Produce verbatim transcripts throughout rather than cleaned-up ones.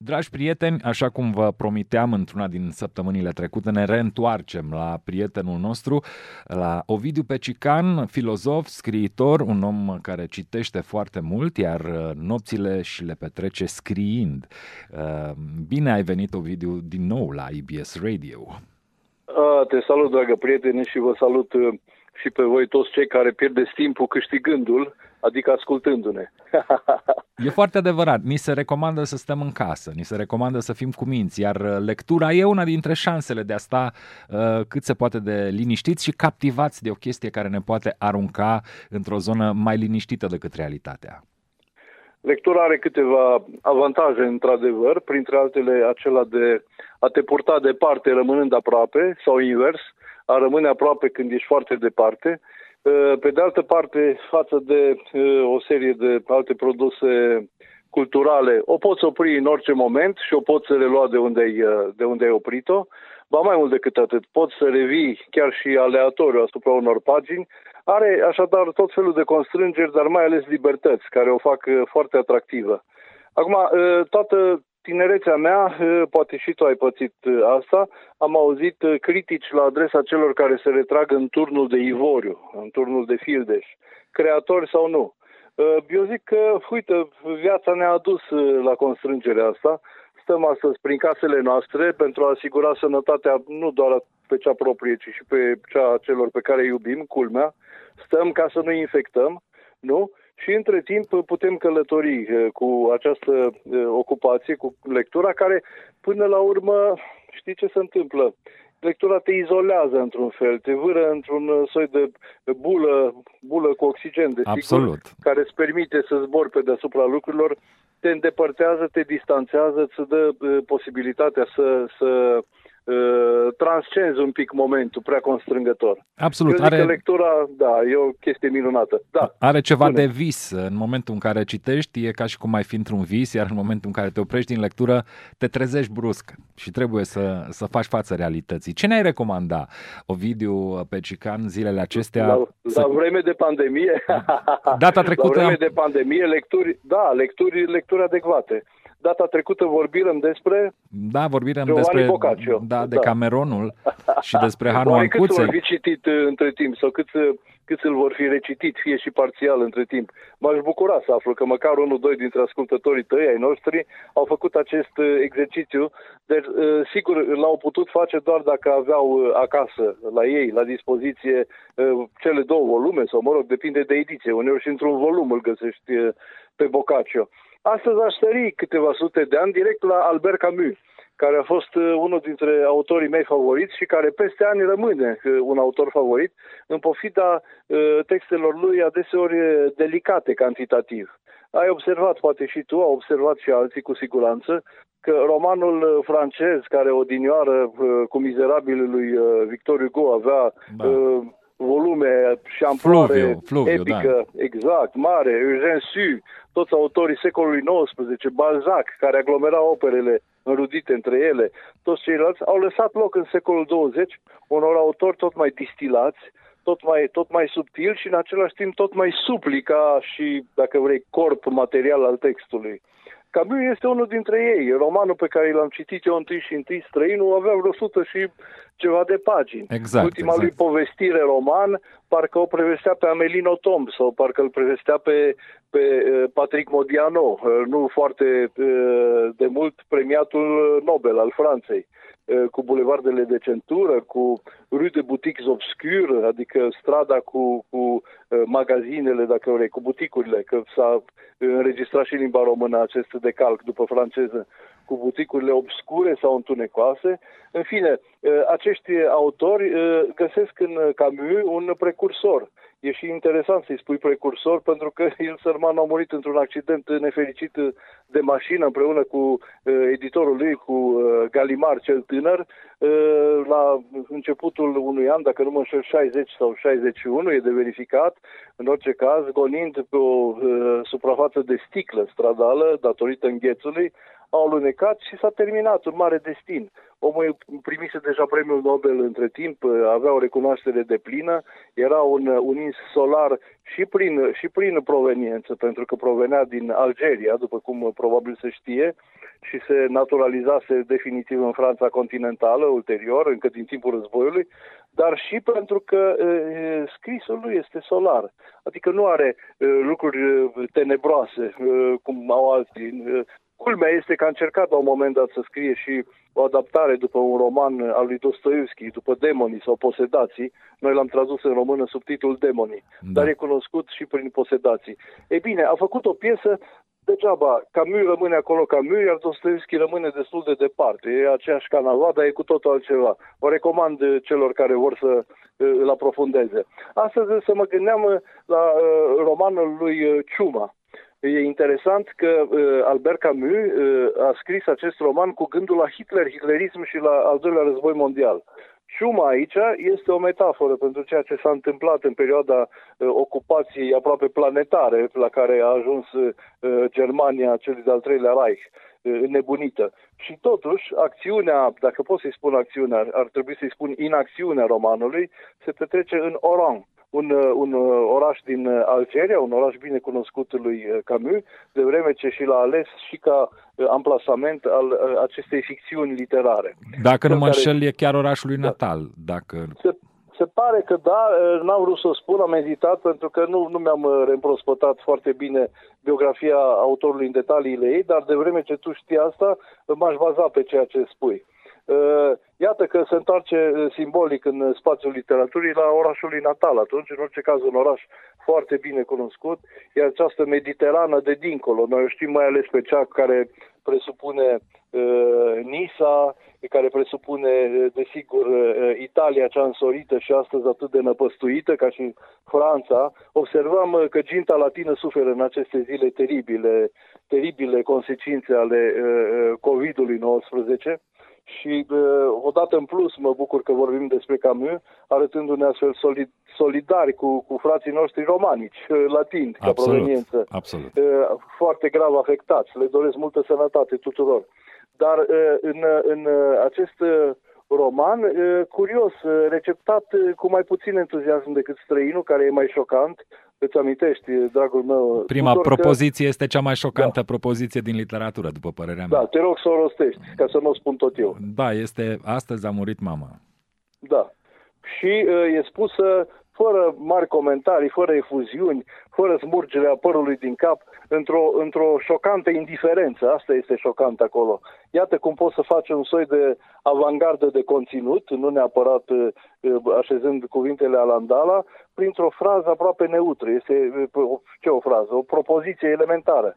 Dragi prieteni, așa cum vă promiteam într-una din săptămânile trecute, ne reîntoarcem la prietenul nostru, la Ovidiu Pecican, filozof, scriitor, un om care citește foarte mult, iar nopțile și le petrece scriind. Bine ai venit, Ovidiu, din nou la I B S Radio. A, te salut, dragă prietene, și vă salut și pe voi toți cei care pierdeți timpul câștigându-l, adică ascultându-ne. E foarte adevărat. Ni se recomandă să stăm în casă, ni se recomandă să fim cu minți, iar lectura e una dintre șansele de a sta uh, cât se poate de liniștiți și captivați de o chestie care ne poate arunca într-o zonă mai liniștită decât realitatea. Lectura are câteva avantaje, într-adevăr, printre altele acela de a te purta departe rămânând aproape, sau invers, a rămâne aproape când ești foarte departe. Pe de altă parte, față de o serie de alte produse culturale, o poți opri în orice moment și o poți relua de unde ai, de unde ai oprit-o. Ba mai mult decât atât, poți să revii chiar și aleatoriu asupra unor pagini. Are așadar tot felul de constrângeri, dar mai ales libertăți, care o fac foarte atractivă. Acum, toată tinerețea mea, poate și tu ai pățit asta, am auzit critici la adresa celor care se retrag în turnul de Ivoriu, în turnul de Fildeș, creatori sau nu. Eu zic că, uite, viața ne-a adus la constrângerea asta. Stăm astăzi prin casele noastre pentru a asigura sănătatea nu doar pe cea proprie, ci și pe cea a celor pe care îi iubim, culmea. Stăm ca să nu infectăm, nu? Și între timp putem călători cu această ocupație, cu lectura, care până la urmă, știi ce se întâmplă? Lectura te izolează într-un fel, te vâră într-un soi de bulă, bulă cu oxigen, de sigur, care îți permite să zbori pe deasupra lucrurilor, te îndepărtează, te distanțează, îți dă posibilitatea să... să transcenzi un pic momentul prea constrângător. Absolut. Eu zic are... că lectura, da, e o chestie minunată. Da. Are ceva Spune. de vis. În momentul în care citești, e ca și cum ai fi într-un vis, iar în momentul în care te oprești din lectură, te trezești brusc și trebuie să, să faci față realității. Ce ne-ai recomanda, Ovidiu Pecican, zilele acestea? La, să... la vreme de pandemie? Data trecută... La vreme de pandemie, lecturi, da, lecturi, lecturi adecvate. Data trecută vorbim despre Da, vorbim Giovanni despre Boccaccio. Da, de da. Cameronul și despre Hanu Oare cât Ancuței. vor fi citit între timp sau cât, cât îl vor fi recitit, fie și parțial între timp? M-aș bucura să aflu că măcar unul, doi dintre ascultătorii tăi, ai noștri, au făcut acest exercițiu. Deci, sigur, l-au putut face doar dacă aveau acasă, la ei, la dispoziție, cele două volume, sau, mă rog, depinde de ediție. Uneori și într-un volum îl găsești pe Boccaccio. Astăzi aș sări câteva sute de ani direct la Albert Camus, care a fost unul dintre autorii mei favoriți și care peste ani rămâne un autor favorit, în pofida textelor lui adeseori delicate cantitativ. Ai observat, poate și tu, au observat și alții cu siguranță, că romanul francez, care odinioară cu Mizerabilul lui Victor Hugo avea... Da. volume și amploare Fluviu, Fluviu, epică, da. exact, mare, Eugène Sue, toți autorii secolului nouăsprezece, Balzac, care aglomera operele înrudite între ele, toți ceilalți au lăsat loc în secolul douăzeci unor autori tot mai distilați, tot mai, tot mai subtil și în același timp tot mai supli ca și, dacă vrei, corp material al textului. Camus este unul dintre ei. Romanul pe care l-am citit eu întâi și întâi, Străinul, avea vreo sută și ceva de pagini. Exact, Ultima exact. lui povestire roman, parcă o prevestea pe Amélie Nothomb sau parcă îl prevestea pe, pe Patrick Modiano, nu foarte de mult premiatul Nobel al Franței, cu bulevardele de centură, cu rue de boutiques obscures, adică strada cu, cu magazinele, dacă vrei, cu buticurile, că s-a înregistrat și în limba română acest decalc după franceză, cu buticurile obscure sau întunecoase. În fine, acești autori găsesc în Camus un precursor. E și interesant să-i spui precursor, pentru că el, sărman, a murit într-un accident nefericit de mașină împreună cu editorul lui, cu Galimar cel tânăr, la începutul unui an, dacă nu mă înșel, șaizeci sau șaizeci și unu, e de verificat, în orice caz, gonind pe o suprafață de sticlă stradală, datorită înghețului, au alunecat și s-a terminat un mare destin. omul primise deja premiul Nobel între timp, avea o recunoaștere deplină, era un, un ins solar și prin, și prin proveniență, pentru că provenea din Algeria, după cum probabil se știe, și se naturalizase definitiv în Franța continentală ulterior, încă din timpul războiului, dar și pentru că e, scrisul lui este solar. Adică nu are e, lucruri tenebroase, e, cum au alții. E, culmea este că a încercat la un moment dat să scrie și o adaptare după un roman al lui Dostoevski, după Demonii sau Posedații. Noi l-am tradus în română sub titlul Demonii, da. Dar e cunoscut și prin Posedații. Ei bine, a făcut o piesă degeaba. Camus rămâne acolo Camus, iar Dostoevski rămâne destul de departe. E aceeași canava, dar e cu totul altceva. O recomand celor care vor să îl aprofundeze. Astăzi să mă gândeam la uh, romanul lui Ciuma. E interesant că uh, Albert Camus uh, a scris acest roman cu gândul la Hitler, hitlerism și la al doilea război mondial. Ciuma aici este o metaforă pentru ceea ce s-a întâmplat în perioada uh, ocupației aproape planetare la care a ajuns uh, Germania, cel de-al treilea Reich, uh, înnebunită. Și totuși, acțiunea, dacă pot să-i spun acțiunea, ar trebui să-i spun inacțiunea romanului, se petrece în Oran. Un, un oraș din Algeria, un oraș bine cunoscut lui Camus, de vreme ce și l-a ales și ca amplasament al acestei ficțiuni literare. Dacă nu mă înșel, e chiar orașul lui natal. Da. Dacă... Se, se pare că da, n-am vrut să o spun, am ezitat pentru că nu, nu mi-am reîmprospătat foarte bine biografia autorului în detaliile ei, dar de vreme ce tu știi asta, m-aș baza pe ceea ce spui. Iată că se întoarce simbolic în spațiul literaturii la orașul lui natal atunci, în orice caz un oraș foarte bine cunoscut, iar această Mediterană de dincolo, noi o știm mai ales pe cea care presupune uh, Nisa, care presupune, desigur, uh, Italia cea însorită și astăzi atât de năpăstuită ca și Franța. Observăm că ginta latină suferă în aceste zile teribile, teribile consecințe ale uh, covid nouăsprezece. Și odată în plus mă bucur că vorbim despre Camus, arătându-ne astfel solid, solidari cu, cu frații noștri romanici, latini, ca absolut, proveniență. Absolut. Foarte grav afectați. Le doresc multă sănătate tuturor. Dar în, în acest roman, curios, receptat cu mai puțin entuziasm decât Străinul, care e mai șocant. Îți amintești, dragul meu? Prima propoziție că... este cea mai șocantă da. propoziție din literatură, după părerea mea. Da, te rog să o rostești, ca să nu o spun tot eu. Da, este Astăzi a murit mama. Da. Și e spusă fără mari comentarii, fără efuziuni, fără smurgerea părului din cap, într-o, într-o șocantă indiferență. Asta este șocant acolo. Iată cum poți să faci un soi de avangardă de conținut, nu neapărat așezând cuvintele alandala, printr-o frază aproape neutră. Este, ce o frază? O propoziție elementară.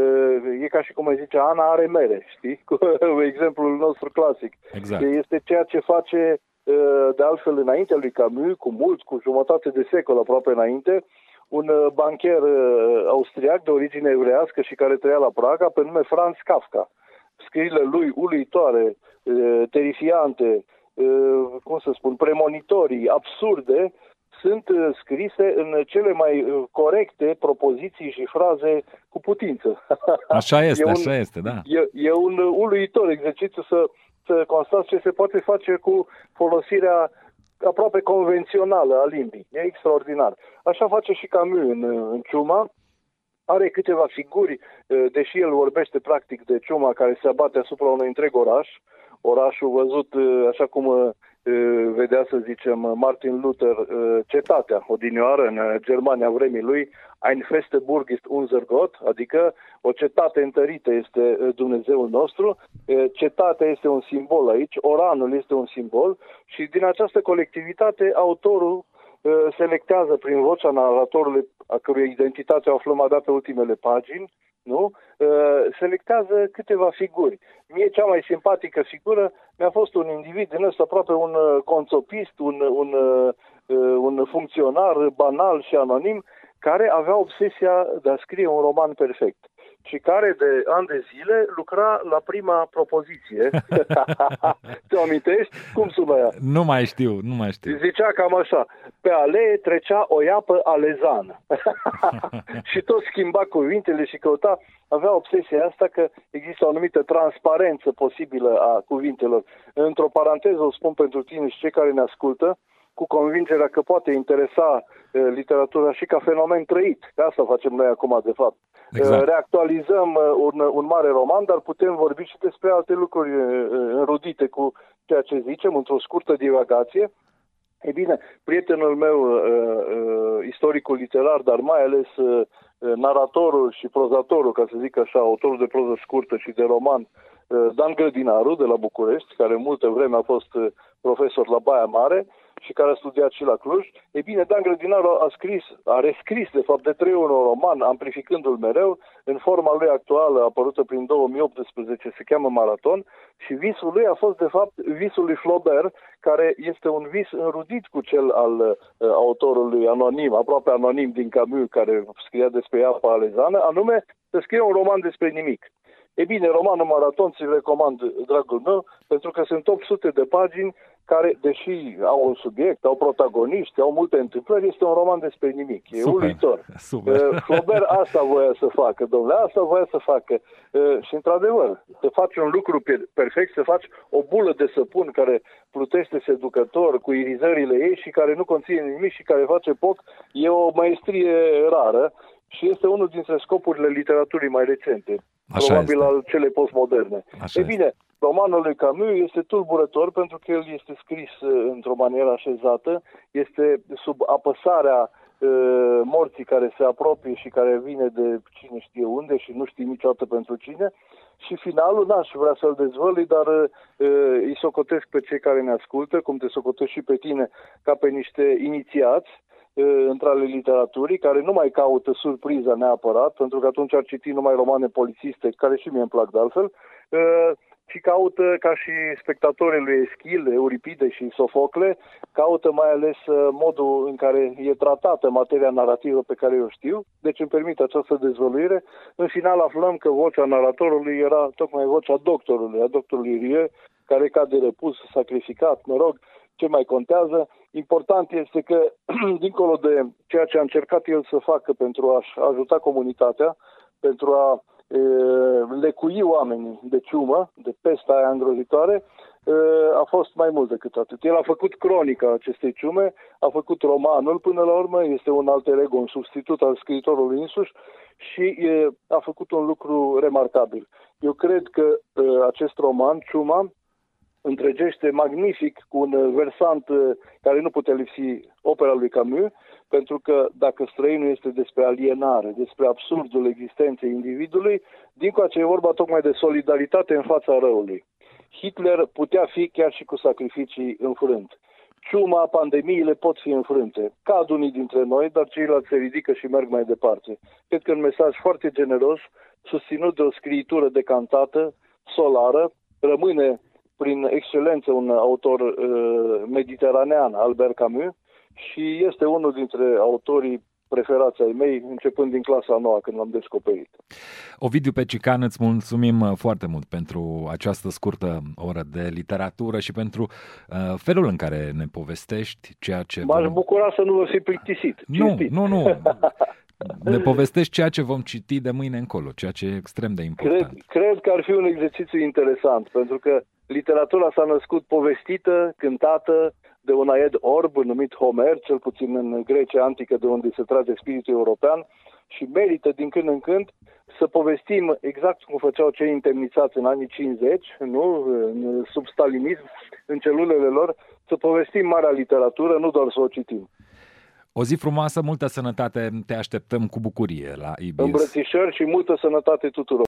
E ca și cum îi zice, Ana are mere, știi? Cu exemplul nostru clasic. Exact. Este ceea ce face de altfel înaintea lui Camus, cu mult, cu jumătate de secol aproape înainte, un bancher austriac de origine evrească și care trăia la Praga, pe nume Franz Kafka. Scrierile lui uluitoare, terifiante, cum să spun, premonitorii, absurde, sunt scrise în cele mai corecte propoziții și fraze cu putință. Așa este, e un, așa este, da. E, e un uluitor exercițiu să să constați ce se poate face cu folosirea aproape convențională a limbii. E extraordinar. Așa face și Camus în, în Ciuma. Are câteva figuri, deși el vorbește practic de ciuma care se abate asupra unui întreg oraș. Orașul văzut, așa cum vedea, să zicem, Martin Luther, cetatea odinioară în Germania vremii lui, Ein feste Burg ist unser Gott, adică o cetate întărită este Dumnezeul nostru. Cetatea este un simbol aici, Oranul este un simbol și din această colectivitate autorul selectează prin vocea narratorului, a cărui identitate o aflăm abia pe ultimele pagini, nu? Selectează câteva figuri. Mie cea mai simpatică figură mi-a fost un individ din ăsta, aproape un conțopist, un, un, un funcționar banal și anonim, care avea obsesia de a scrie un roman perfect. și care de ani de zile lucra la prima propoziție. Te amintești? Cum sună ea? Nu mai știu, nu mai știu. Zicea cam așa: pe alee trecea o iapă alezană. Și tot schimba cuvintele și căuta, avea obsesia asta că există o anumită transparență posibilă a cuvintelor. Într-o paranteză o spun pentru tine și cei care ne ascultă, cu convingerea că poate interesa uh, literatura și ca fenomen trăit. Că asta facem noi acum, de fapt. Exact. Uh, reactualizăm uh, un, un mare roman, dar putem vorbi și despre alte lucruri uh, înrudite cu ceea ce zicem, într-o scurtă divagație. E bine, prietenul meu, uh, uh, istoricul literar, dar mai ales uh, naratorul și prozatorul, ca să zic așa, autorul de proză scurtă și de roman, uh, Dan Grădinaru, de la București, care multă vreme a fost uh, profesor la Baia Mare și care a studiat și la Cluj. E bine, Dan Grădinaru a scris, a rescris, de fapt, de trei ori un roman, amplificându-l mereu, în forma lui actuală, apărută prin două mii optsprezece, se cheamă Maraton, și visul lui a fost, de fapt, visul lui Flaubert, care este un vis înrudit cu cel al uh, autorului anonim, aproape anonim din Camus, care scria despre apa alezană, anume să scrie un roman despre nimic. E bine, romanul Maraton ți-l recomand, dragul meu, pentru că sunt opt sute de pagini care, deși au un subiect, au protagoniști, au multe întâmplări, este un roman despre nimic. E super, uluitor. Super. Flaubert asta voia să facă, domnule, asta voia să facă. Și, într-adevăr, să faci un lucru perfect, să faci o bulă de săpun care plutește seducător cu irizările ei și care nu conține nimic și care face poc, e o maestrie rară și este unul dintre scopurile literaturii mai recente. Așa probabil este. Al celei postmoderne. Așa e bine, este. Romanul lui Camus este tulburător pentru că el este scris într-o manieră așezată, este sub apăsarea uh, morții care se apropie și care vine de cine știe unde și nu știi niciodată pentru cine. Și finalul, n-aș vrea să-l dezvălui, dar uh, îi socotesc pe cei care ne ascultă, cum te socotesc și pe tine, ca pe niște inițiați între ale literaturii, care nu mai caută surpriza neapărat, pentru că atunci ar citi numai romane polițiste, care și mie îmi plac de altfel, ci caută, ca și spectatorii lui Eschil, Euripide și Sofocle, caută mai ales modul în care e tratată materia narrativă pe care eu știu, deci îmi permite această dezvăluire. În final aflăm că vocea naratorului era tocmai vocea doctorului, a doctorului Rieu, care cade răpus, sacrificat, mă rog, ce mai contează. Important este că, dincolo de ceea ce a încercat el să facă pentru a-și ajuta comunitatea, pentru a e, lecui oamenii de ciumă, de pesta aia îngrozitoare, e, a fost mai mult decât atât. El a făcut cronica acestei ciume, a făcut romanul până la urmă, este un alter ego, un substitut al scriitorului însuși și e, a făcut un lucru remarcabil. Eu cred că e, acest roman, Ciuma, întregește magnific cu un versant care nu putea lipsi opera lui Camus, pentru că dacă Străinul este despre alienare, despre absurdul existenței individului, dincoace e vorba tocmai de solidaritate în fața răului. Hitler putea fi chiar și cu sacrificii înfrânt. Ciuma, pandemiile pot fi înfrânte. Cad unii dintre noi, dar ceilalți se ridică și merg mai departe. Cred că un mesaj foarte generos, susținut de o scriitură decantată, solară, rămâne prin excelență un autor uh, mediteranean, Albert Camus, și este unul dintre autorii preferați ai mei, începând din clasa a noua, când l-am descoperit. Ovidiu Pecican, îți mulțumim foarte mult pentru această scurtă oră de literatură și pentru uh, felul în care ne povestești ceea ce... M-aș vom... bucura să nu vă fi plictisit. Nu, cinstit. nu, nu. Ne povestești ceea ce vom citi de mâine încolo, ceea ce e extrem de important. Cred, cred că ar fi un exercițiu interesant, pentru că literatura s-a născut povestită, cântată de un aed orb numit Homer, cel puțin în Grecia antică, de unde se trage spiritul european, și merită din când în când să povestim exact cum făceau cei întemnițați în anii cincizeci, nu? Sub stalinism, în celulele lor, să povestim marea literatură, nu doar să o citim. O zi frumoasă, multă sănătate, te așteptăm cu bucurie la I B S. Îmbrățișări și multă sănătate tuturor.